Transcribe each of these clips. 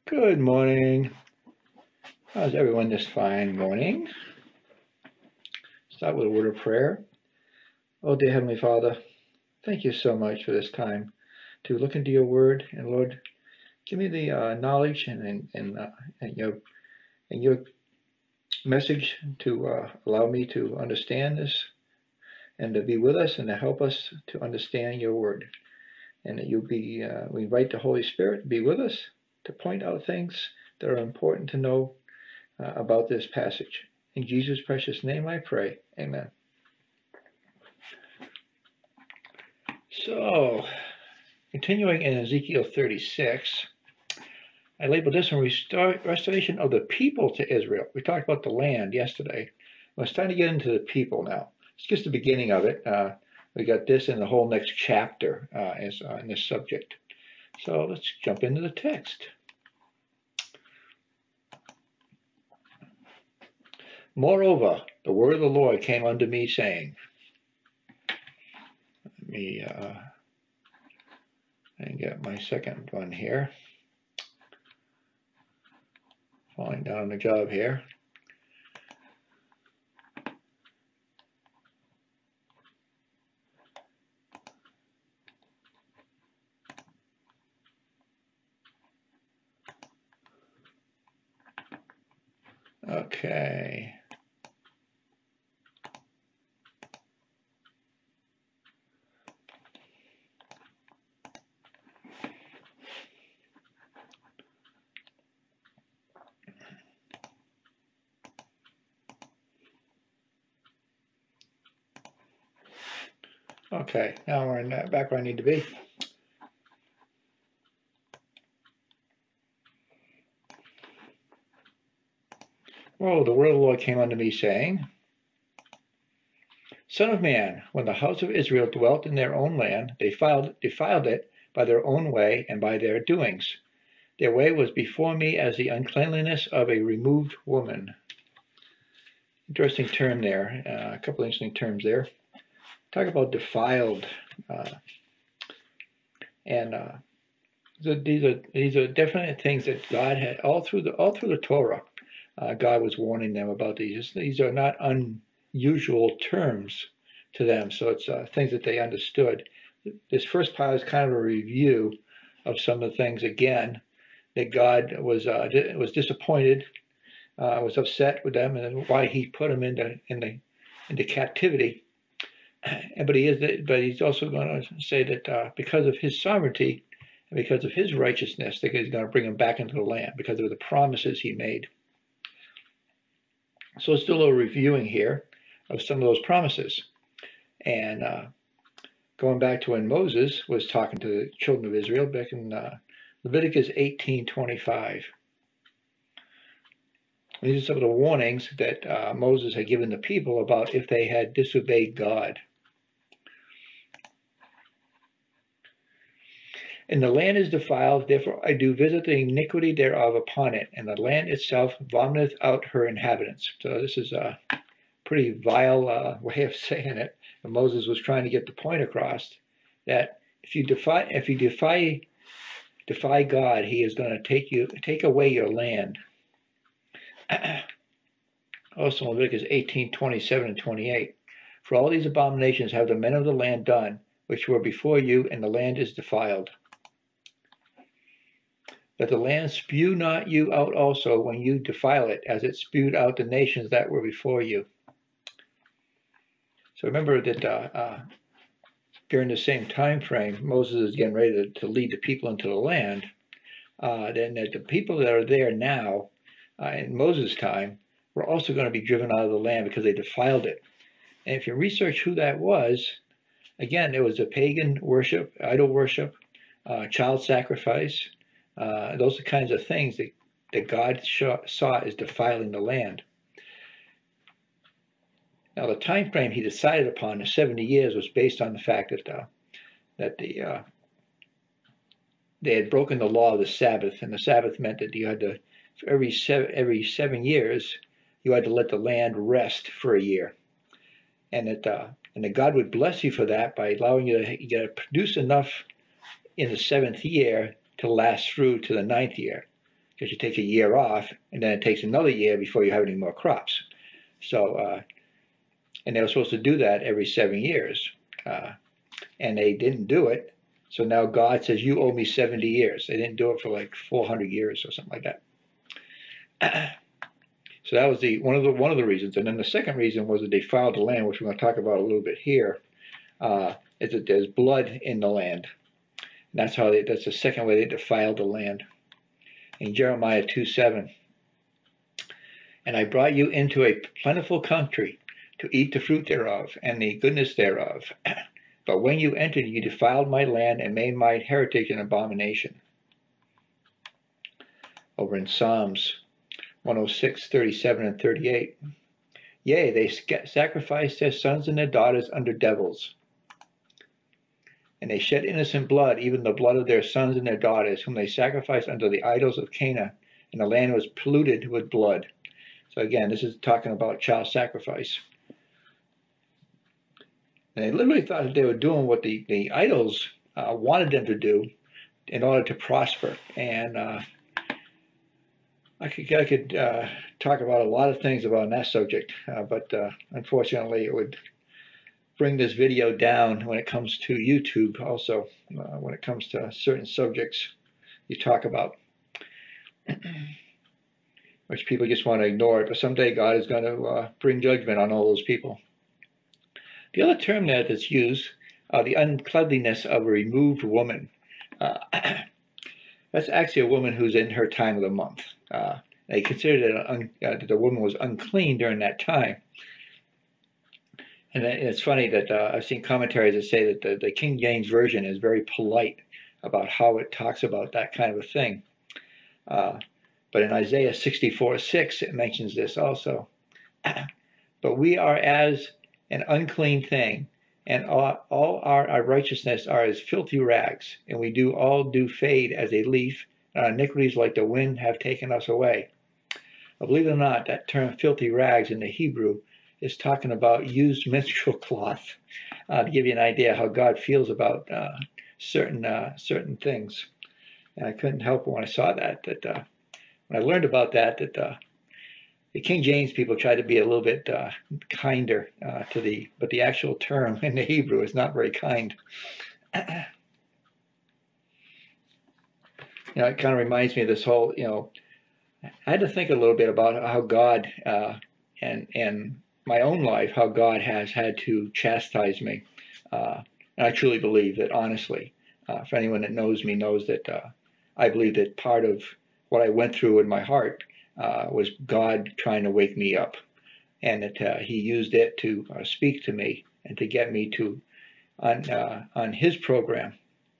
Good morning. How's everyone this fine morning? Start with a word of prayer. Oh, dear Heavenly Father, thank you so much for this time to look into your word. And Lord, give me the knowledge and your message to allow me to understand this and to be with us and to help us to understand your word. And that we invite the Holy Spirit to be with us to point out things that are important to know about this passage. In Jesus' precious name I pray. Amen. So, continuing in Ezekiel 36, I labeled this one Restoration of the People to Israel. We talked about the land yesterday. Well, it's time to get into the people now. It's just the beginning of it. We got this in the whole next chapter in this subject. So let's jump into the text. Moreover, the word of the Lord came unto me, saying, let me get my second one here. Falling down on the job here. Okay. Okay, now we're in that back where I need to be. Oh, the word of the Lord came unto me, saying, Son of man, when the house of Israel dwelt in their own land, they defiled it by their own way and by their doings. Their way was before me as the uncleanliness of a removed woman. Interesting term there, a couple interesting terms there. Talk about defiled, these are definite things that God had all through the Torah. God was warning them about these. These are not unusual terms to them, so it's things that they understood. This first part is kind of a review of some of the things again that God was disappointed, was upset with them, and why He put them into captivity. But he's also going to say that because of His sovereignty and because of His righteousness, that He's going to bring them back into the land because of the promises He made. So let's do a little reviewing here of some of those promises. And going back to when Moses was talking to the children of Israel back in Leviticus 18:25. These are some of the warnings that Moses had given the people about if they had disobeyed God. And the land is defiled, therefore I do visit the iniquity thereof upon it, and the land itself vomiteth out her inhabitants. So this is a pretty vile way of saying it. And Moses was trying to get the point across that if you defy God, He is going to take away your land. Also in Leviticus 18:27 and 28. For all these abominations have the men of the land done, which were before you, and the land is defiled. That the land spew not you out also when you defile it, as it spewed out the nations that were before you. So remember that during the same time frame, Moses is getting ready to lead the people into the land. Then that the people that are there now in Moses' time were also going to be driven out of the land because they defiled it. And if you research who that was, again, it was a pagan worship, idol worship, child sacrifice. Those are the kinds of things that God saw as defiling the land. Now, the time frame He decided upon, the 70 years, was based on the fact that they had broken the law of the Sabbath, and the Sabbath meant that you had to, for every 7 years, you had to let the land rest for a year, and that God would bless you for that by allowing you to produce enough in the 7th year to last through to the 9th year. because you take a year off, and then it takes another year before you have any more crops. So, and they were supposed to do that every 7 years, and they didn't do it. So now God says, you owe me 70 years. They didn't do it for like 400 years or something like that. So that was one of the reasons. And then the second reason was that they defiled the land, which we're going to talk about a little bit here. Is that there's blood in the land. And that's the second way they defiled the land. In Jeremiah 2:7, and I brought you into a plentiful country to eat the fruit thereof and the goodness thereof. But when you entered, you defiled my land and made my heritage an abomination. Over in Psalms 106:37 and 38. Yea, they sacrificed their sons and their daughters unto devils. And they shed innocent blood, even the blood of their sons and their daughters, whom they sacrificed unto the idols of Canaan, and the land was polluted with blood. So again, this is talking about child sacrifice. And they literally thought that they were doing what the idols wanted them to do in order to prosper. And I could talk about a lot of things about that subject, but unfortunately it would bring this video down when it comes to YouTube also, when it comes to certain subjects you talk about, which people just want to ignore it, but someday God is going to bring judgment on all those people. The other term that is used, the uncleanliness of a removed woman. That's actually a woman who's in her time of the month. They considered that the woman was unclean during that time. And it's funny that I've seen commentaries that say that the King James Version is very polite about how it talks about that kind of a thing. But in Isaiah 64:6, it mentions this also. But we are as an unclean thing, and all our righteousness are as filthy rags, and we all do fade as a leaf, and our iniquities like the wind have taken us away. But believe it or not, that term filthy rags in the Hebrew is talking about used menstrual cloth, to give you an idea how God feels about certain things. And I couldn't help when I saw that when I learned about that the King James people tried to be a little bit kinder but the actual term in the Hebrew is not very kind. It kind of reminds me of this whole, I had to think a little bit about how God and my own life, how God has had to chastise me. And I truly believe that, honestly, for anyone that knows me knows that I believe that part of what I went through in my heart was God trying to wake me up, and that He used it to speak to me and to get me to on His program.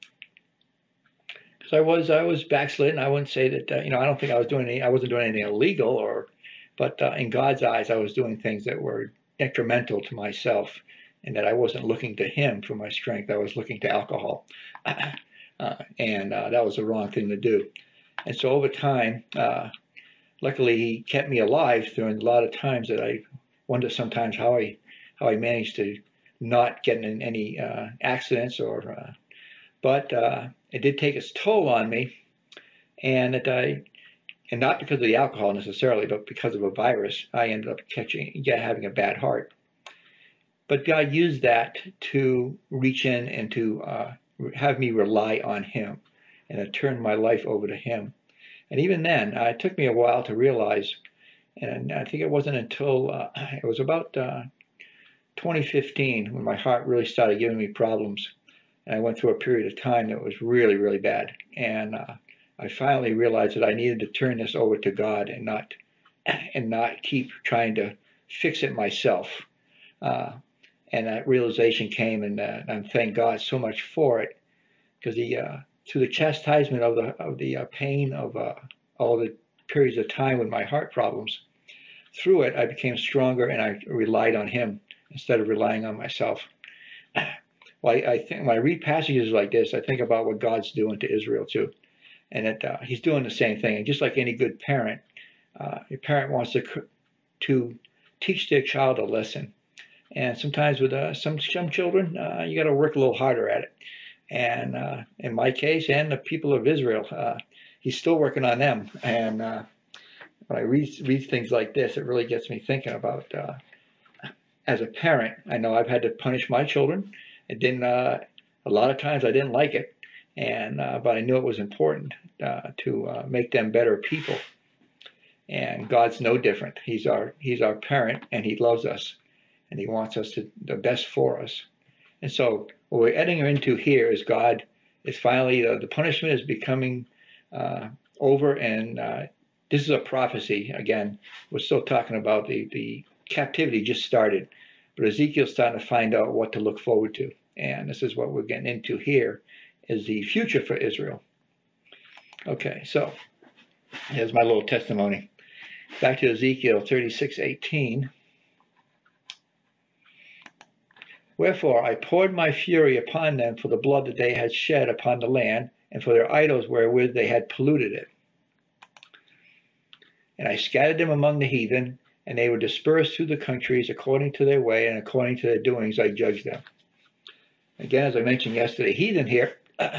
Because I was backslidden. I wouldn't say that I don't think I wasn't doing anything illegal, but in God's eyes I was doing things that were detrimental to myself, and that I wasn't looking to Him for my strength. I was looking to alcohol, and that was the wrong thing to do. And so over time, luckily He kept me alive during a lot of times that I wonder sometimes how I managed to not get in any accidents but it did take its toll on me, and and not because of the alcohol necessarily, but because of a virus, I ended up having a bad heart. But God used that to reach in and to have me rely on Him, and to turn my life over to Him. And even then, it took me a while to realize, and I think it wasn't until it was about 2015 when my heart really started giving me problems. And I went through a period of time that was really, really bad. And I finally realized that I needed to turn this over to God and not keep trying to fix it myself. And that realization came, and I thank God so much for it, because through the chastisement of the pain of all the periods of time with my heart problems, through it I became stronger, and I relied on Him instead of relying on myself. Well, I think when I read passages like this, I think about what God's doing to Israel too, and that He's doing the same thing. And just like any good parent, a parent wants to teach their child a lesson. And sometimes with some children, you got to work a little harder at it. And in my case, and the people of Israel, he's still working on them. And when I read things like this, it really gets me thinking about, as a parent, I know I've had to punish my children. It didn't, a lot of times I didn't like it, but I knew it was important to make them better people. And God's no different. He's our parent, and He loves us, and He wants us to the best for us. And so what we're entering into here is God is finally, the punishment is becoming over, and this is a prophecy. Again, we're still talking about the captivity just started, but Ezekiel's starting to find out what to look forward to. And this is what we're getting into here, is the future for Israel. Okay, so here's my little testimony. Back to Ezekiel 36:18. Wherefore I poured my fury upon them for the blood that they had shed upon the land, and for their idols wherewith they had polluted it. And I scattered them among the heathen, and they were dispersed through the countries according to their way, and according to their doings I judged them. Again, as I mentioned yesterday, heathen here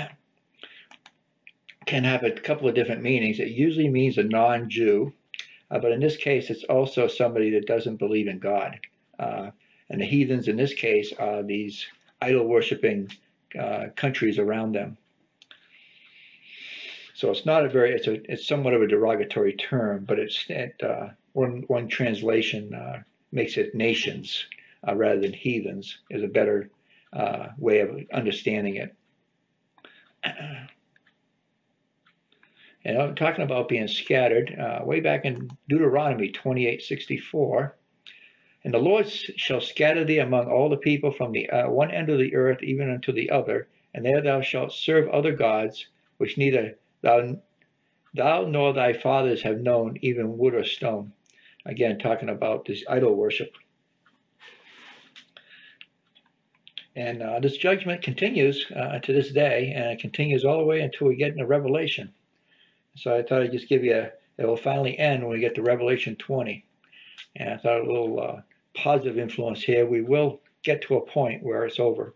can have a couple of different meanings. It usually means a non-Jew, but in this case, it's also somebody that doesn't believe in God. And the heathens in this case are these idol-worshiping countries around them. So it's not it's somewhat of a derogatory term, but one translation makes it nations rather than heathens, is a better way of understanding it. And I'm talking about being scattered, way back in Deuteronomy 28:64. And the Lord shall scatter thee among all the people from the one end of the earth even unto the other, and there thou shalt serve other gods, which neither thou nor thy fathers have known, even wood or stone. Again, talking about this idol worship. And this judgment continues to this day, and it continues all the way until we get into Revelation. So I thought I'd just give you it will finally end when we get to Revelation 20. And I thought a little positive influence here. We will get to a point where it's over.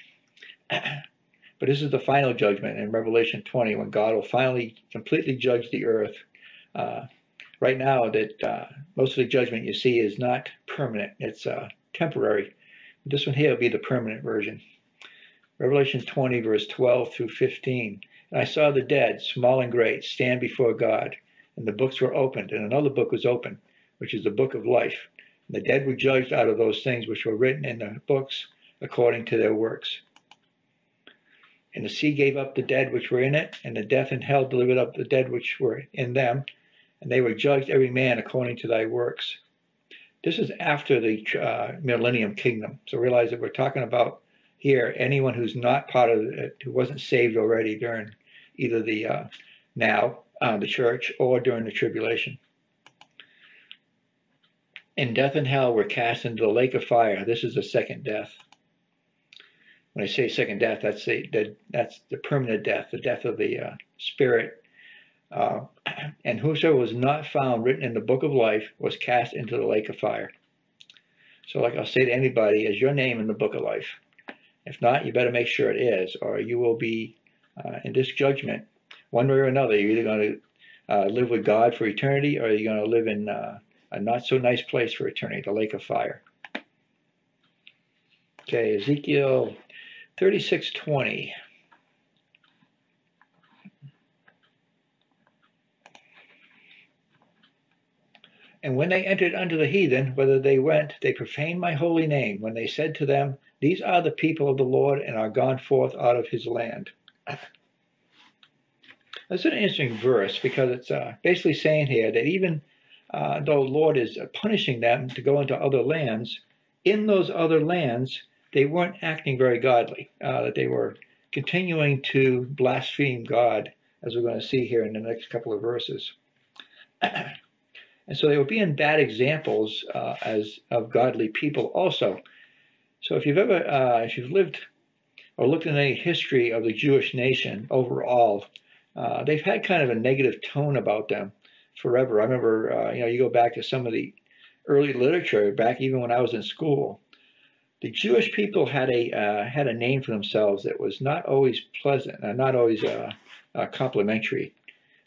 But this is the final judgment in Revelation 20, when God will finally completely judge the earth. Right now, that most of the judgment you see is not permanent. It's temporary. This one here will be the permanent version. Revelation 20, verse 12 through 15. And I saw the dead, small and great, stand before God, and the books were opened, and another book was opened, which is the book of life. And the dead were judged out of those things which were written in the books according to their works. And the sea gave up the dead which were in it, and the death and hell delivered up the dead which were in them, and they were judged every man according to thy works. This is after the millennium kingdom. So realize that we're talking about here anyone who's not part of it, who wasn't saved already during either the the church, or during the tribulation. And death and hell were cast into the lake of fire. This is the second death. When I say second death, that's the permanent death, the death of the spirit. And whosoever was not found written in the book of life was cast into the lake of fire. So like I'll say to anybody, is your name in the book of life? If not, you better make sure it is, or you will be in this judgment, one way or another. You're either going to live with God for eternity, or you're going to live in a not so nice place for eternity, the lake of fire. Okay, Ezekiel 36:20. And when they entered unto the heathen, whither they went, they profaned my holy name, when they said to them, These are the people of the Lord, and are gone forth out of his land. That's an interesting verse, because it's basically saying here that even though the Lord is punishing them to go into other lands, in those other lands, they weren't acting very godly, that they were continuing to blaspheme God, as we're going to see here in the next couple of verses. And so they were being bad examples as of godly people also. So if you've lived or looked at any history of the Jewish nation overall, they've had kind of a negative tone about them forever. I remember, you go back to some of the early literature, back even when I was in school, the Jewish people had a name for themselves that was not always pleasant, not always complimentary.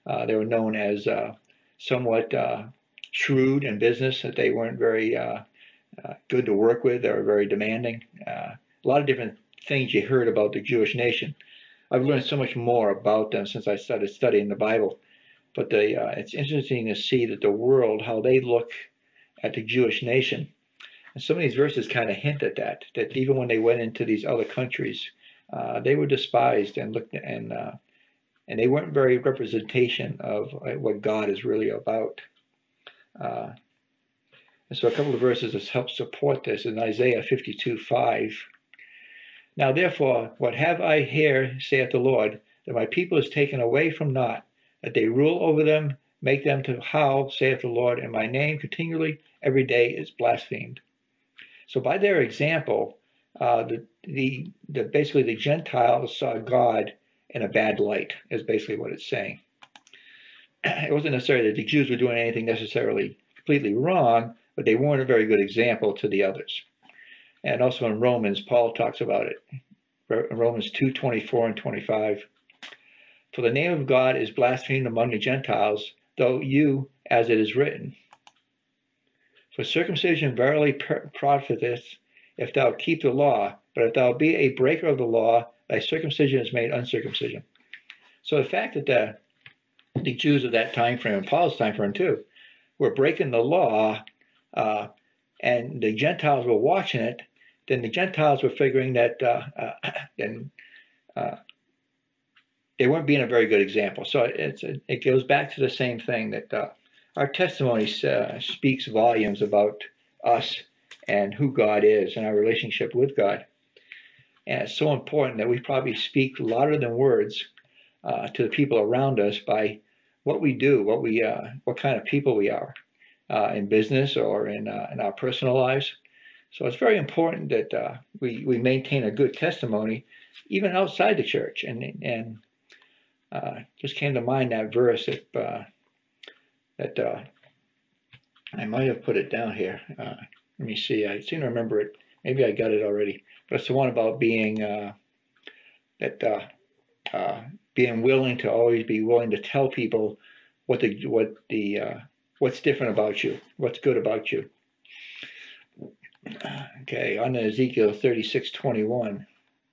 They were known as somewhat shrewd in business, that they weren't very good to work with. They were very demanding. A lot of different things you heard about the Jewish nation. I've learned so much more about them since I started studying the Bible. But it's interesting to see that the world, how they look at the Jewish nation. And some of these verses kind of hint at that, that even when they went into these other countries, they were despised and looked and they weren't very representation of what God is really about. And so a couple of verses that help support this in Isaiah 52:5. Now therefore, what have I here, saith the Lord, that my people is taken away from naught, that they rule over them, make them to howl, saith the Lord, and my name continually every day is blasphemed. So by their example, basically the Gentiles saw God in a bad light, is basically what it's saying. It wasn't necessarily that the Jews were doing anything necessarily completely wrong, but they weren't a very good example to the others. And also in Romans, Paul talks about it. Romans 2:24 and 25. For the name of God is blasphemed among the Gentiles, though you, as it is written. For circumcision verily profiteth, if thou keep the law, but if thou be a breaker of the law, thy circumcision is made uncircumcision. So the fact that the Jews of that time frame, and Paul's time frame too, were breaking the law, and the Gentiles were watching it, then the Gentiles were figuring that they weren't being a very good example. So it goes back to the same thing, that our testimony speaks volumes about us and who God is and our relationship with God. And it's so important that we probably speak louder than words to the people around us by what we do, what kind of people we are in business or in our personal lives. So it's very important that we maintain a good testimony even outside the church. And just came to mind that verse that I might have put it down here. Let me see. I seem to remember it. Maybe I got it already. But it's the one about being being willing to always be willing to tell people what's different about you, what's good about you. Okay, on to Ezekiel 36:21.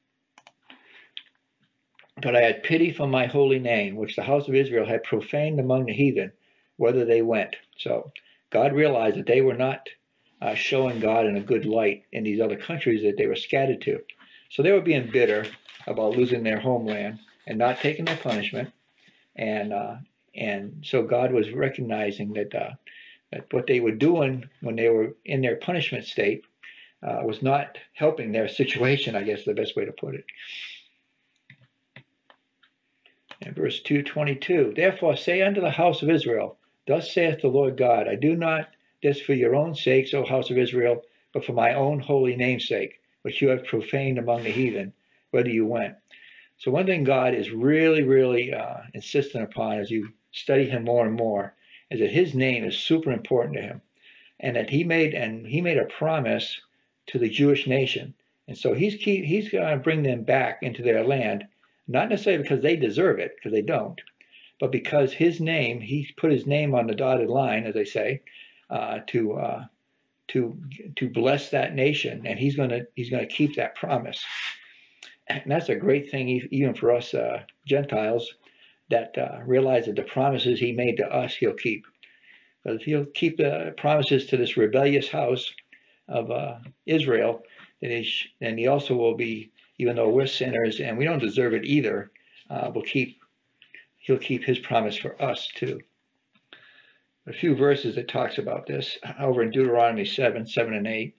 But I had pity for my holy name, which the house of Israel had profaned among the heathen, whither they went. So God realized that they were not showing God in a good light in these other countries that they were scattered to. So they were being bitter about losing their homeland and not taking their punishment. And so God was recognizing that what they were doing when they were in their punishment state was not helping their situation, I guess is the best way to put it. In verse 2:22, therefore say unto the house of Israel, thus saith the Lord God, I do not this for your own sakes, O house of Israel, but for my own holy name's sake, which you have profaned among the heathen, whither you went. So one thing God is really, really insistent upon as you study him more and more is that his name is super important to him, and that he made a promise to the Jewish nation. And so he's going to bring them back into their land, not necessarily because they deserve it, because they don't, but because his name, he put his name on the dotted line, as they say, to bless that nation, and he's going to keep that promise. And that's a great thing, even for us Gentiles, that realize that the promises he made to us, he'll keep. But if he'll keep the promises to this rebellious house of Israel, then he also will be, even though we're sinners and we don't deserve it either, he'll keep his promise for us too. A few verses that talks about this over in Deuteronomy 7 and 8.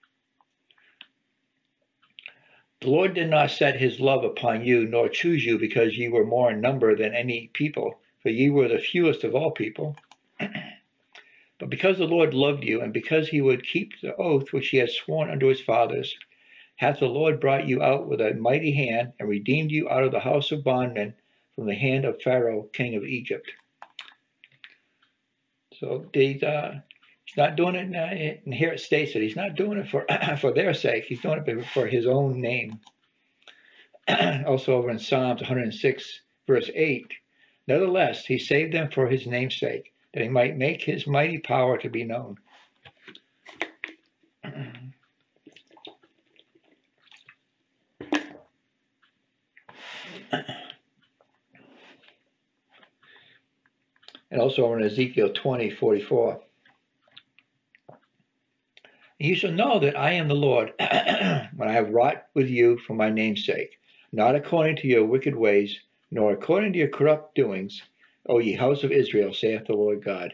The Lord did not set his love upon you, nor choose you, because ye were more in number than any people, for ye were the fewest of all people. But because the Lord loved you, and because he would keep the oath which he had sworn unto his fathers, hath the Lord brought you out with a mighty hand, and redeemed you out of the house of bondmen, from the hand of Pharaoh, king of Egypt. So he's not doing it, and here it states that he's not doing it for their sake. He's doing it for his own name. Also over in Psalms 106, verse 8, Nevertheless, he saved them for his name's sake, that he might make his mighty power to be known. And also in Ezekiel 20:44. You shall know that I am the Lord, when I have wrought with you for my name's sake, not according to your wicked ways, nor according to your corrupt doings, O ye house of Israel, saith the Lord God.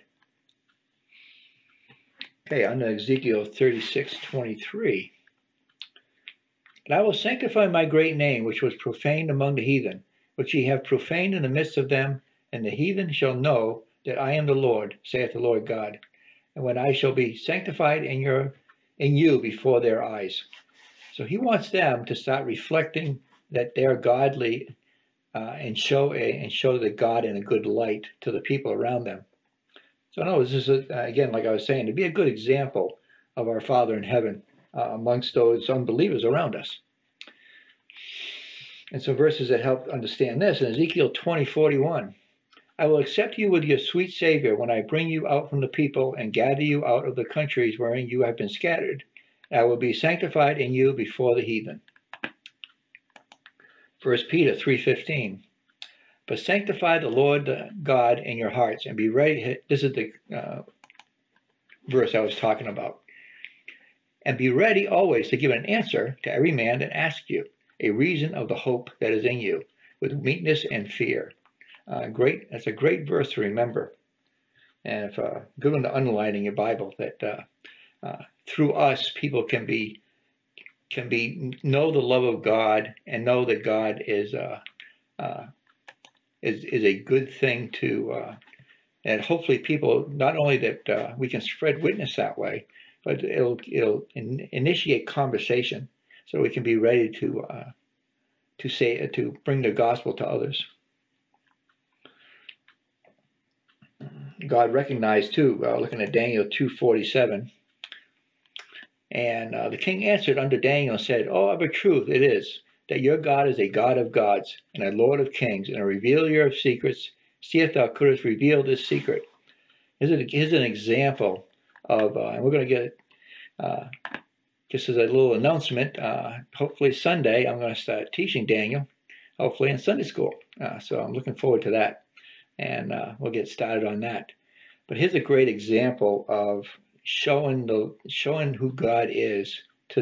Okay, on to Ezekiel 36:23. And I will sanctify my great name, which was profaned among the heathen, which ye have profaned in the midst of them, and the heathen shall know that I am the Lord, saith the Lord God, and when I shall be sanctified in you before their eyes. So he wants them to start reflecting that they're godly and show the God in a good light to the people around them. So no, this is again, like I was saying, to be a good example of our Father in heaven amongst those unbelievers around us. And some verses that help understand this in Ezekiel 20:41. I will accept you with your sweet Savior when I bring you out from the people and gather you out of the countries wherein you have been scattered. I will be sanctified in you before the heathen. 1 Peter 3:15. But sanctify the Lord God in your hearts and be ready. This is the verse I was talking about. And be ready always to give an answer to every man that asks you a reason of the hope that is in you, with meekness and fear. That's a great verse to remember. And if good one to underline in your Bible that through us people can know the love of God and know that God is a good thing to, and hopefully people not only that we can spread witness that way, but it'll initiate conversation so we can be ready to bring the gospel to others. God recognized too, looking at Daniel 2:47, and the king answered unto Daniel and said, "Oh, of a truth it is that your God is a God of gods and a Lord of kings and a revealer of secrets. See if thou couldst reveal this secret." Here's an example of, and we're going to get just as a little announcement. Hopefully Sunday I'm going to start teaching Daniel, hopefully in Sunday school. So I'm looking forward to that, and we'll get started on that. But here's a great example of showing who God is to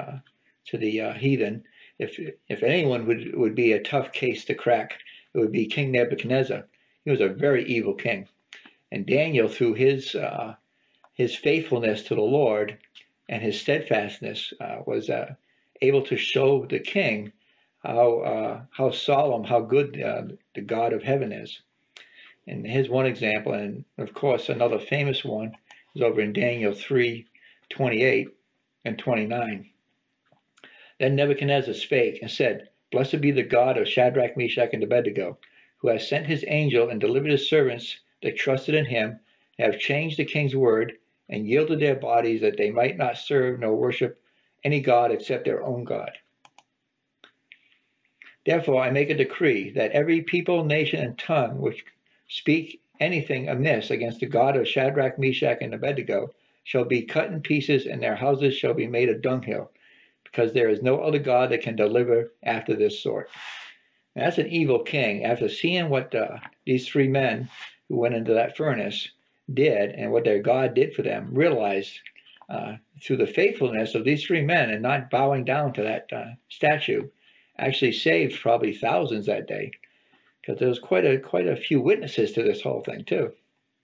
the heathen. If anyone would be a tough case to crack, it would be King Nebuchadnezzar. He was a very evil king, and Daniel, through his faithfulness to the Lord and his steadfastness, was able to show the king how solemn, how good the God of heaven is. And here's one example, and of course another famous one is over in Daniel 3:28 and 29. Then Nebuchadnezzar spake and said, Blessed be the God of Shadrach, Meshach, and Abednego, who has sent his angel and delivered his servants that trusted in him, and have changed the king's word, and yielded their bodies that they might not serve nor worship any god except their own God. Therefore I make a decree that every people, nation, and tongue which speak anything amiss against the God of Shadrach, Meshach, and Abednego shall be cut in pieces, and their houses shall be made a dunghill, because there is no other God that can deliver after this sort. And that's an evil king. After seeing what these three men who went into that furnace did and what their God did for them, realized through the faithfulness of these three men and not bowing down to that statue, actually saved probably thousands that day, because there was quite a few witnesses to this whole thing too.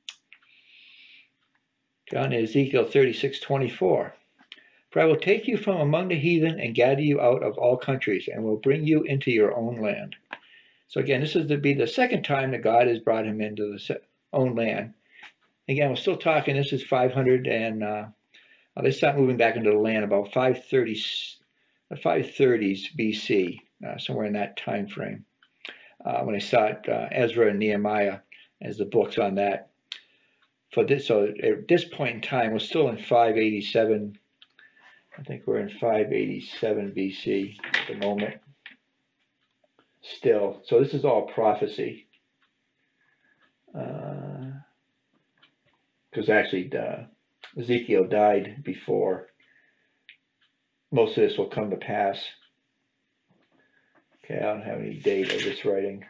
Down to Ezekiel 36:24. For I will take you from among the heathen and gather you out of all countries, and will bring you into your own land. So again, this is to be the second time that God has brought him into his own land. Again, we're still talking, this is 500, and they start moving back into the land about 530s BC, somewhere in that time frame, when they start Ezra and Nehemiah as the books on that. So at this point in time, we're still in 587. I think we're in 587 BC at the moment still. So this is all prophecy. Because actually Ezekiel died before most of this will come to pass. Okay, I don't have any date of this writing.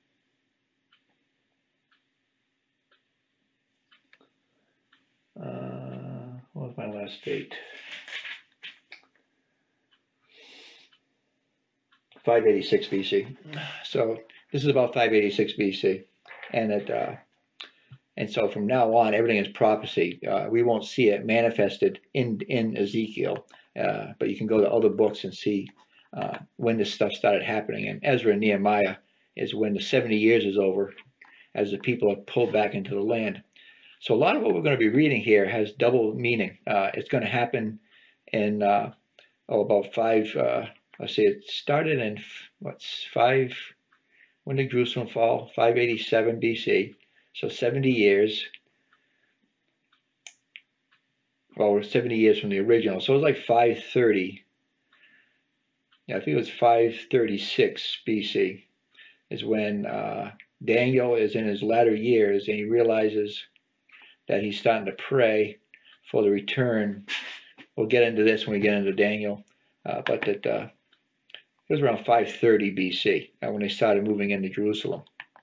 What was my last date? 586 BC. So this is about 586 BC, and so from now on, everything is prophecy. We won't see it manifested in Ezekiel, but you can go to other books and see when this stuff started happening. And Ezra and Nehemiah is when the 70 years is over, as the people are pulled back into the land. So a lot of what we're going to be reading here has double meaning. It's going to happen in about five. Let's see, it started in when did Jerusalem fall? 587 BC. So 70 years. Well, 70 years from the original. So it was like 530. Yeah, I think it was 536 BC is when Daniel is in his latter years and he realizes that he's starting to pray for the return. We'll get into this when we get into Daniel, but that it was around 530 BC when they started moving into Jerusalem.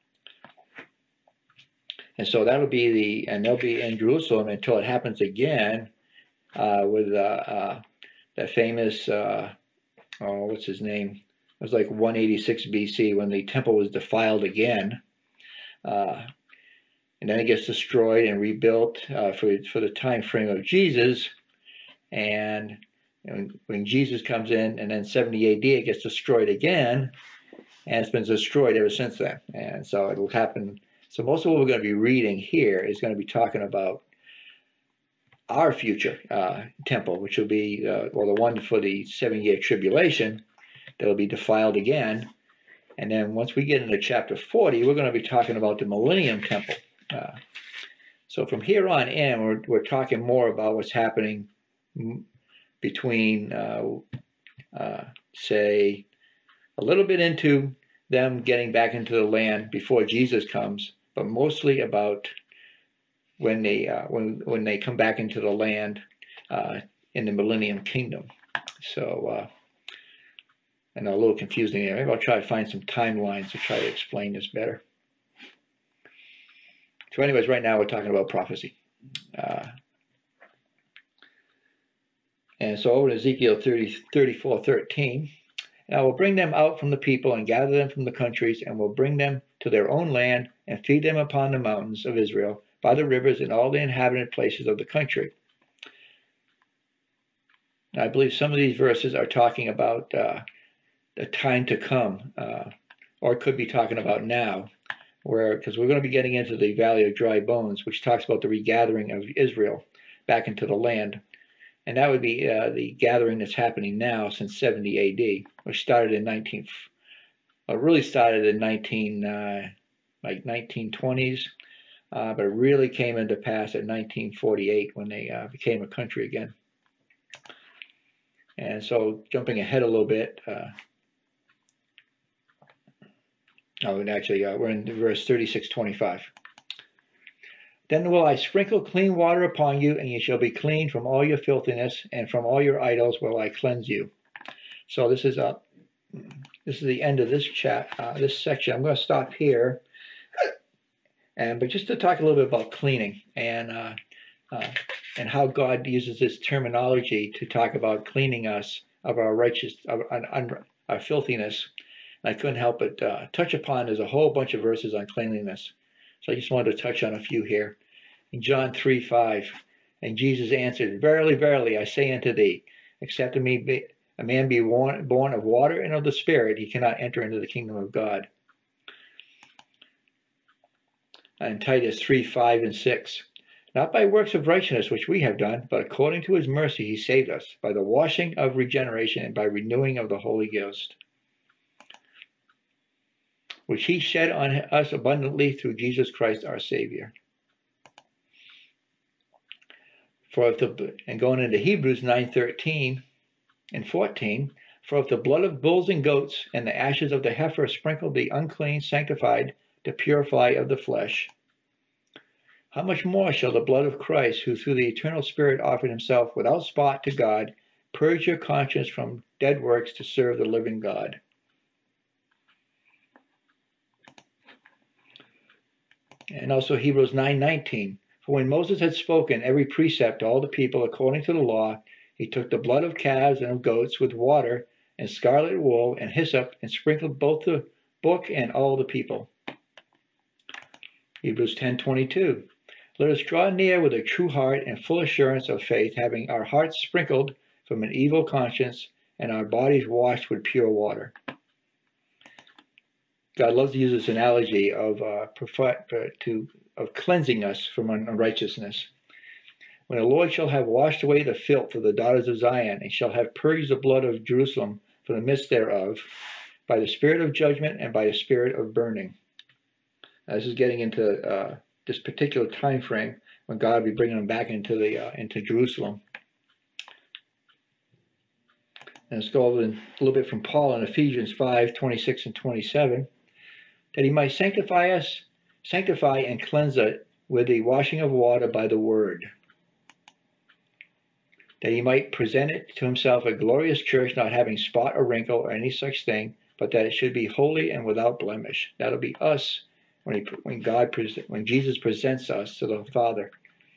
And so that'll be and they'll be in Jerusalem until it happens again with the famous, what's his name? It was like 186 BC when the temple was defiled again. And then it gets destroyed and rebuilt for the time frame of Jesus. And when Jesus comes in, and then 70 AD, it gets destroyed again, and it's been destroyed ever since then. And so it will happen. So most of what we're going to be reading here is going to be talking about our future temple, which will be, the one for the 7-year tribulation that will be defiled again. And then once we get into chapter 40, we're going to be talking about the Millennium Temple. So from here on in, we're talking more about what's happening between, say, a little bit into them getting back into the land before Jesus comes, but mostly about when they come back into the land in the Millennium Kingdom. So, and a little confusing there. Maybe I'll try to find some timelines to try to explain this better. So anyways, right now we're talking about prophecy. And so over in Ezekiel 34:13, and I will bring them out from the people and gather them from the countries, and will bring them to their own land and feed them upon the mountains of Israel, by the rivers and all the inhabited places of the country. Now, I believe some of these verses are talking about the time to come, or it could be talking about now, because we're going to be getting into the Valley of Dry Bones, which talks about the regathering of Israel back into the land. And that would be the gathering that's happening now since 70 AD, which started in 1920s, but it really came into pass at 1948 when they became a country again. And so jumping ahead a little bit, we're in verse 36:25. Then will I sprinkle clean water upon you, and you shall be clean from all your filthiness, and from all your idols will I cleanse you. So this is the end of this this section. I'm going to stop here, but just to talk a little bit about cleaning and how God uses this terminology to talk about cleaning us of our our filthiness. I couldn't help but touch upon, there's a whole bunch of verses on cleanliness. So I just wanted to touch on a few here. In John 3:5, and Jesus answered, Verily, verily, I say unto thee, except a man be born of water and of the Spirit, he cannot enter into the kingdom of God. And Titus 3:5 and 6, not by works of righteousness which we have done, but according to his mercy he saved us, by the washing of regeneration and by renewing of the Holy Ghost, which he shed on us abundantly through Jesus Christ our Savior. And going into Hebrews 9:13 and 14, for if the blood of bulls and goats and the ashes of the heifer sprinkled the unclean, sanctified to purify of the flesh, how much more shall the blood of Christ, who through the eternal Spirit offered himself without spot to God, purge your conscience from dead works to serve the living God? And also Hebrews 9:19. For when Moses had spoken every precept to all the people according to the law, he took the blood of calves and of goats with water and scarlet wool and hyssop and sprinkled both the book and all the people. Hebrews 10:22. Let us draw near with a true heart and full assurance of faith, having our hearts sprinkled from an evil conscience and our bodies washed with pure water. God loves to use this analogy of cleansing us from unrighteousness. When the Lord shall have washed away the filth of the daughters of Zion, and shall have purged the blood of Jerusalem from the midst thereof, by the spirit of judgment and by the spirit of burning. This is getting into this particular time frame when God will be bringing them back into Jerusalem. And let's go over a little bit from Paul in Ephesians 5:26 and 27. That he might sanctify and cleanse it with the washing of water by the word, that he might present it to himself a glorious church, not having spot or wrinkle or any such thing, but that it should be holy and without blemish. That'll be us when Jesus presents us to the Father.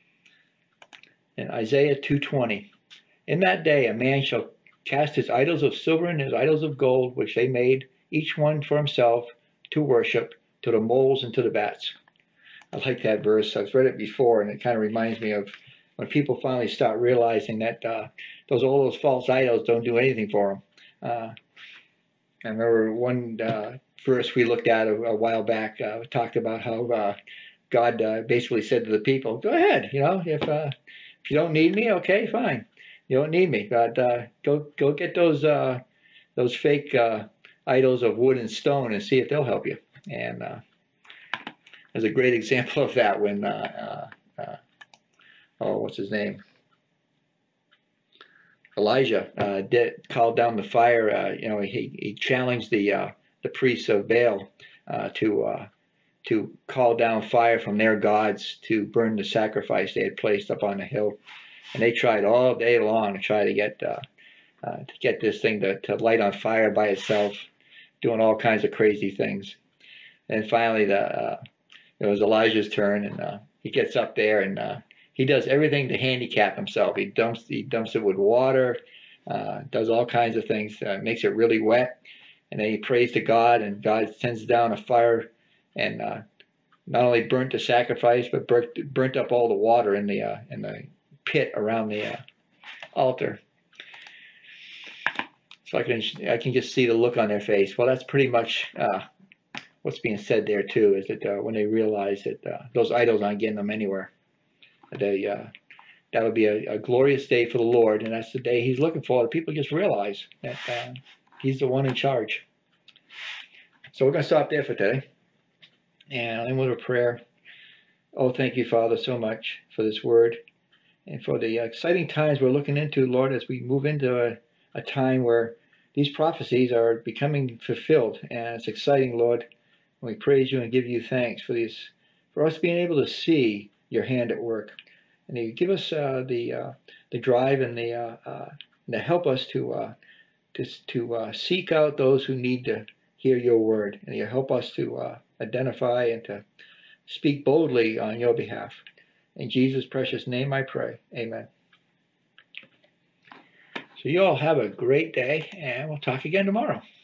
In Isaiah 2:20, in that day a man shall cast his idols of silver and his idols of gold, which they made, each one for himself, to worship, to the moles and to the bats. I like that verse. I've read it before, and it kind of reminds me of when people finally start realizing that all those false idols don't do anything for them. I remember one verse we looked at a while back talked about how God basically said to the people, "Go ahead, if you don't need me, okay, fine. You don't need me, but go get those fake idols of wood and stone and see if they'll help you." And there's a great example of that when what's his name? Elijah called down the fire. He challenged the priests of Baal to call down fire from their gods to burn the sacrifice they had placed up on the hill. And they tried all day long to try to get this thing to light on fire by itself, doing all kinds of crazy things. And finally, it was Elijah's turn, and he gets up there and he does everything to handicap himself. He dumps it with water, does all kinds of things, makes it really wet, and then he prays to God, and God sends down a fire and not only burnt the sacrifice, but burnt up all the water in the pit around the altar. So I can just see the look on their face. Well, that's pretty much what's being said there too, is that when they realize that those idols aren't getting them anywhere, that'll be a glorious day for the Lord, and that's the day He's looking for. The people just realize that He's the one in charge. So we're going to stop there for today, and I'll end with a prayer. Oh, thank you, Father, so much for this word and for the exciting times we're looking into, Lord, as we move into a time where these prophecies are becoming fulfilled, and it's exciting, Lord. We praise you and give you thanks for us being able to see your hand at work, and you give us the drive and the help us to seek out those who need to hear your word, and you help us to identify and to speak boldly on your behalf. In Jesus' precious name I pray. Amen. So you all have a great day, and we'll talk again tomorrow.